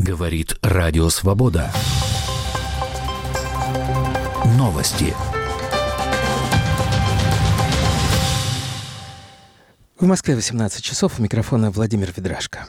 Говорит Радио Свобода. Новости. В Москве 18 часов. У микрофона Владимир Ведрашко.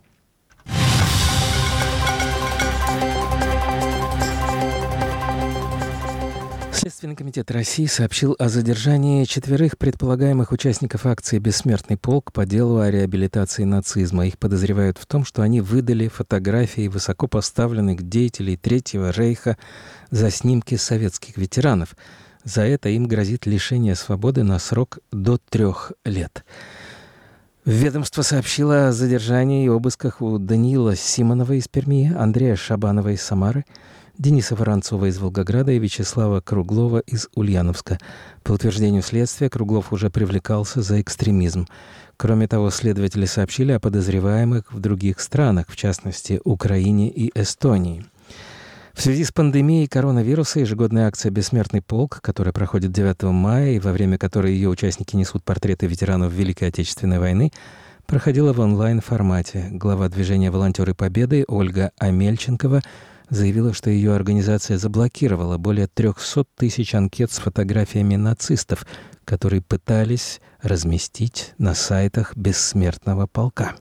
Следственный комитет России сообщил о задержании 4 предполагаемых участников акции «Бессмертный полк» по делу о реабилитации нацизма. Их подозревают в том, что они выдали фотографии высокопоставленных деятелей Третьего Рейха за снимки советских ветеранов. За это им грозит лишение свободы на срок до 3 лет. Ведомство сообщило о задержании и обысках у Даниила Симонова из Перми, Андрея Шабанова из Самары, Дениса Воронцова из Волгограда и Вячеслава Круглова из Ульяновска. По утверждению следствия, Круглов уже привлекался за экстремизм. Кроме того, следователи сообщили о подозреваемых в других странах, в частности, Украине и Эстонии. В связи с пандемией коронавируса ежегодная акция «Бессмертный полк», которая проходит 9 мая и во время которой ее участники несут портреты ветеранов Великой Отечественной войны, проходила в онлайн-формате. Глава движения «Волонтеры Победы» Ольга Амельченкова заявила, что ее организация заблокировала более 300 тысяч анкет с фотографиями нацистов, которые пытались разместить на сайтах «Бессмертного полка».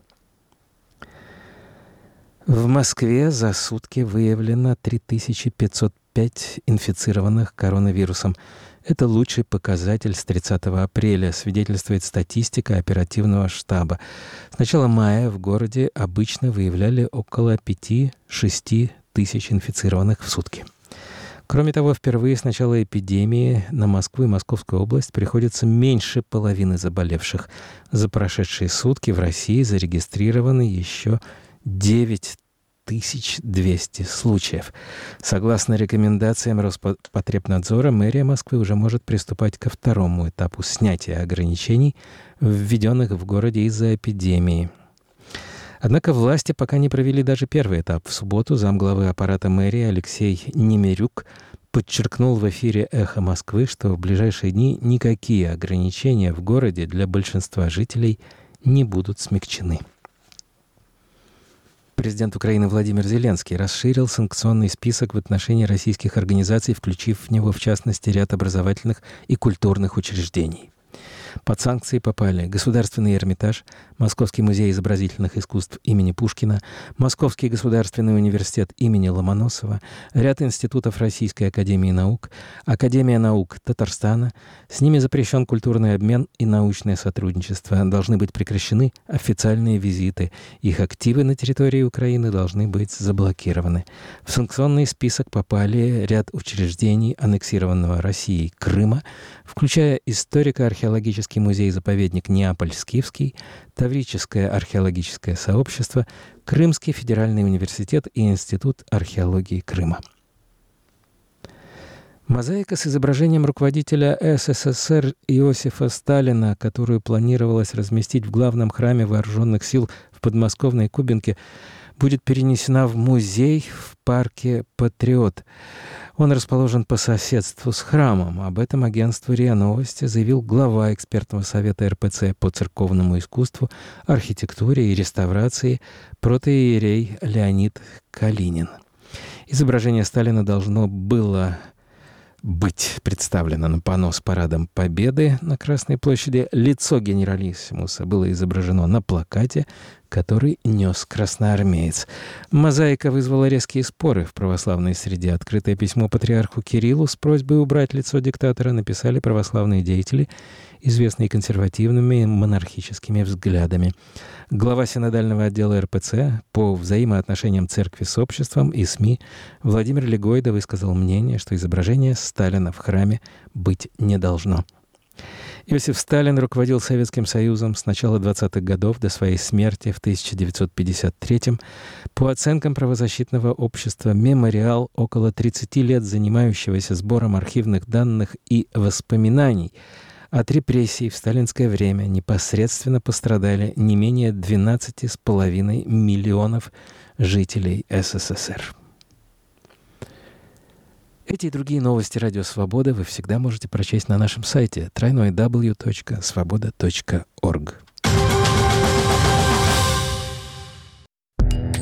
В Москве за сутки выявлено 3505 инфицированных коронавирусом. Это лучший показатель с 30 апреля, свидетельствует статистика оперативного штаба. С начала мая в городе обычно выявляли около 5-6 тысяч инфицированных в сутки. Кроме того, впервые с начала эпидемии на Москву и Московскую область приходится меньше половины заболевших. За прошедшие сутки в России зарегистрированы еще 9200 случаев. Согласно рекомендациям Роспотребнадзора, мэрия Москвы уже может приступать ко второму этапу снятия ограничений, введенных в городе из-за эпидемии. Однако власти пока не провели даже первый этап. В субботу замглавы аппарата мэрии Алексей Немирюк подчеркнул в эфире «Эхо Москвы», что в ближайшие дни никакие ограничения в городе для большинства жителей не будут смягчены. Президент Украины Владимир Зеленский расширил санкционный список в отношении российских организаций, включив в него, в частности, ряд образовательных и культурных учреждений. Под санкции попали Государственный Эрмитаж, Московский музей изобразительных искусств имени Пушкина, Московский государственный университет имени Ломоносова, ряд институтов Российской академии наук, Академия наук Татарстана. С ними запрещен культурный обмен и научное сотрудничество. Должны быть прекращены официальные визиты. Их активы на территории Украины должны быть заблокированы. В санкционный список попали ряд учреждений аннексированного Россией Крыма, включая историко-археологический музей-заповедник Неаполь-Скифский, Таврическое археологическое сообщество, Крымский федеральный университет и Институт археологии Крыма. Мозаика с изображением руководителя СССР Иосифа Сталина, которую планировалось разместить в главном храме вооруженных сил в подмосковной Кубинке, будет перенесена в музей в парке «Патриот». Он расположен по соседству с храмом. Об этом агентству РИА Новости заявил глава экспертного совета РПЦ по церковному искусству, архитектуре и реставрации протоиерей Леонид Калинин. Изображение Сталина должно было быть представлено на панно с парадом Победы на Красной площади. Лицо генералиссимуса было изображено на плакате, который нес красноармеец. Мозаика вызвала резкие споры в православной среде. Открытое письмо патриарху Кириллу с просьбой убрать лицо диктатора написали православные деятели, известные консервативными и монархическими взглядами. Глава синодального отдела РПЦ по взаимоотношениям церкви с обществом и СМИ Владимир Легойда высказал мнение, что изображение Сталина в храме быть не должно. Иосиф Сталин руководил Советским Союзом с начала 20-х годов до своей смерти в 1953-м. По оценкам правозащитного общества «Мемориал», около 30 лет занимающегося сбором архивных данных и воспоминаний от репрессий в сталинское время непосредственно пострадали не менее 12,5 миллионов жителей СССР. Эти и другие новости «Радио Свобода» вы всегда можете прочесть на нашем сайте www.svoboda.org.